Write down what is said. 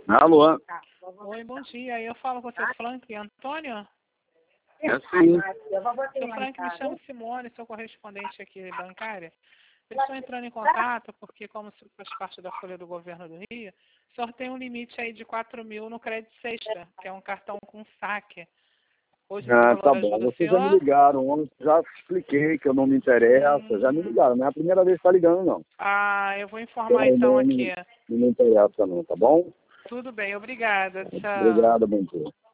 Alô? Oi, bom dia. Eu falo com o seu Frank Antônio? É sim. Seu Frank, me chama Simone, sou correspondente aqui bancária. Eu estou entrando em contato porque, como faz parte da folha do governo do Rio, o senhor tem um limite aí de 4.000 no crédito sexta, que é um cartão com saque. Hoje esse valor Tá bom. ajuda o Vocês já me senhor? ligaram ontem, já expliquei que eu não me interessa, já me ligaram, não é a primeira vez que está ligando, não. Eu vou informar então aqui. Não me interessa não, tá bom? Tudo bem, obrigada. Tchau. Obrigado, bom dia.